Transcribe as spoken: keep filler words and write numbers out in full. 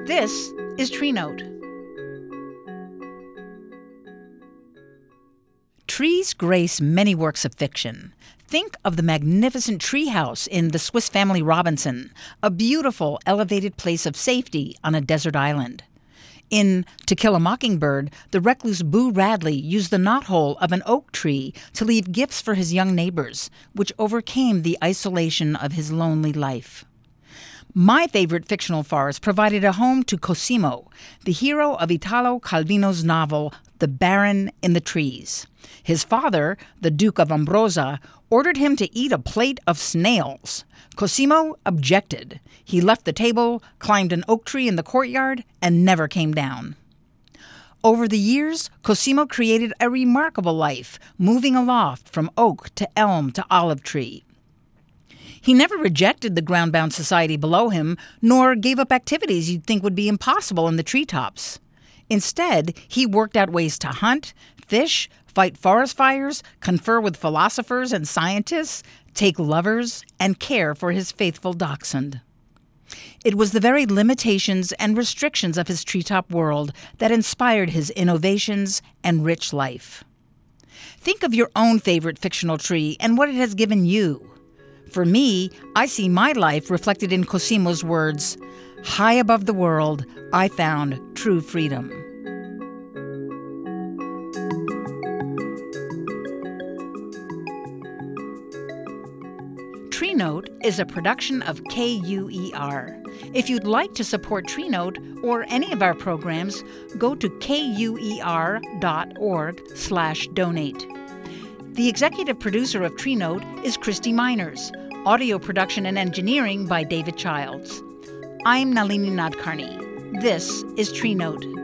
This is Tree Note. Trees grace many works of fiction. Think of the magnificent treehouse in The Swiss Family Robinson, a beautiful, elevated place of safety on a desert island. In To Kill a Mockingbird, the recluse Boo Radley used the knothole of an oak tree to leave gifts for his young neighbors, which overcame the isolation of his lonely life. My favorite fictional forest provided a home to Cosimo, the hero of Italo Calvino's novel The Baron in the Trees. His father, the Duke of Ambrosa, ordered him to eat a plate of snails. Cosimo objected. He left the table, climbed an oak tree in the courtyard, and never came down. Over the years, Cosimo created a remarkable life, moving aloft from oak to elm to olive tree. He never rejected the ground-bound society below him, nor gave up activities you'd think would be impossible in the treetops. Instead, he worked out ways to hunt, fish, fight forest fires, confer with philosophers and scientists, take lovers, and care for his faithful dachshund. It was the very limitations and restrictions of his treetop world that inspired his innovations and rich life. Think of your own favorite fictional tree and what it has given you. For me, I see my life reflected in Cosimo's words, "High above the world, I found true freedom." Tree Note is a production of K U E R. If you'd like to support Tree Note or any of our programs, go to kuer.org slash donate. The executive producer of Tree Note is Christy Miners. Audio production and engineering by David Childs. I'm Nalini Nadkarni. This is Tree Note.